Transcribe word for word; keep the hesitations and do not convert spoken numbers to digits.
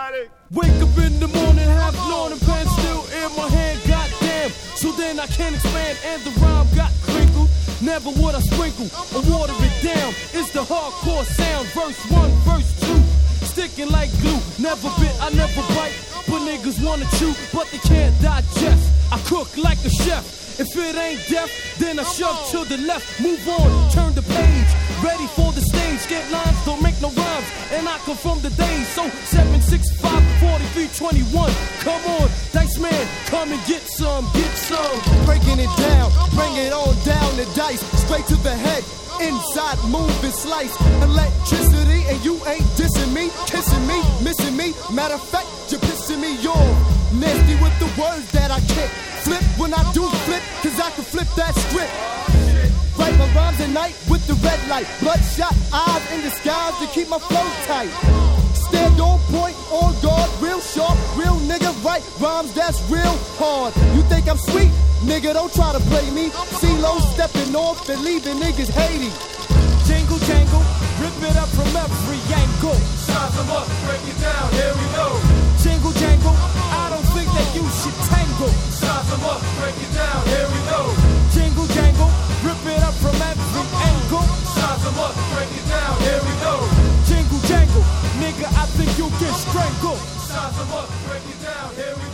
everybody. Wake up in the morning, half known and pen still in my hand, goddamn. So then I can't expand and the rhyme got crinkled. Never would I sprinkle or water it down. It's the hardcore sound, verse one, verse two. Sticking like glue, never bit, I never bite. But niggas wanna chew, but they can't digest. I cook like a chef. If it ain't death, then I shove to the left. Move on, turn the page. Ready for the stage. Get lines, don't make no rhymes. And I come from the days. So seven six five, forty-three twenty-one. Come on, Dice Man, come and get some, get some. Breaking it down, bring it on down the dice. Straight to the head, inside move and slice. Electricity and you ain't dissing me, kissing me, missing me. Matter of fact, you're pissing me off. Nasty with the words that I kick. Flip when I do flip, cause I can flip that script. Write my rhymes at night with the red light. Bloodshot eyes in the skies to keep my flow tight. Stand on point, on guard, real sharp, real nigga write rhymes that's real hard. You think I'm sweet? Nigga, don't try to play me. C-Lo stepping off and leaving niggas hating. Jingle jangle, rip it up from every angle. Size them up, break it down, here we go. Jingle jangle, I don't think that you should tangle. Size them up, break it down, here we go. Jingle jangle, rip it up from every angle. Size them up, break it down, here we go. Jingle jangle, nigga, I think you'll get strangled. Size them up, break it down, here we go.